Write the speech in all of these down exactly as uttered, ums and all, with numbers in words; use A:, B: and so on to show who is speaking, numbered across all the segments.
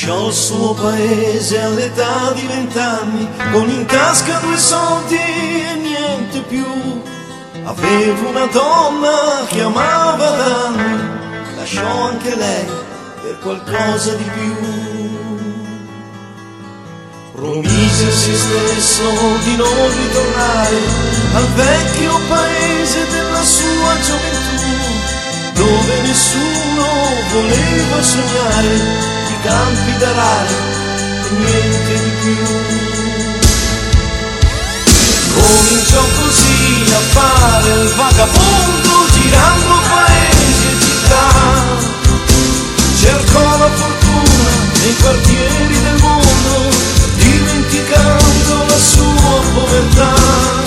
A: Lasciò il suo paese all'età di vent'anni, con in tasca due soldi e niente più. Aveva una donna che amava da anni, lasciò anche lei per qualcosa di più. Promise a se stesso di non ritornare al vecchio paese della sua gioventù, dove nessuno voleva sognare i campi d'arare e niente di più. Cominciò così a fare il vagabondo, girando paesi e città. Cercò la fortuna nei quartieri del mondo, dimenticando la sua povertà.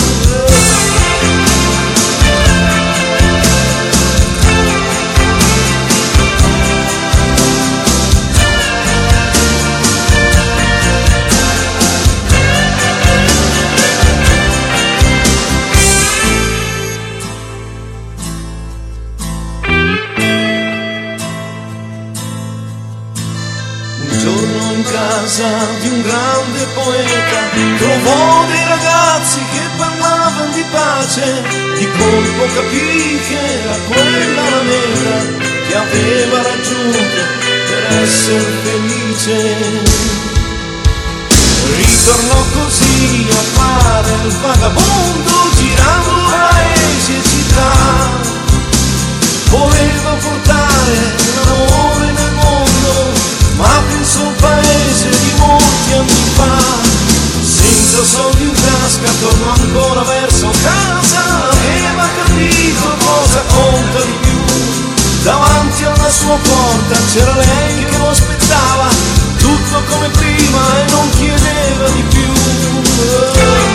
A: In casa di un grande poeta trovò dei ragazzi che parlavano di pace. Di colpo capì che era quella la meta che aveva raggiunto per essere felice. Ritornò così a fare il vagabondo, girando paesi e città. Voleva portare l'amore nel mondo, ma pensò al paese di molti anni fa. Senza soldi in tasca tornò ancora verso casa, aveva capito cosa conta di più. Davanti alla sua porta c'era lei che lo aspettava, tutto come prima e non chiedeva di più.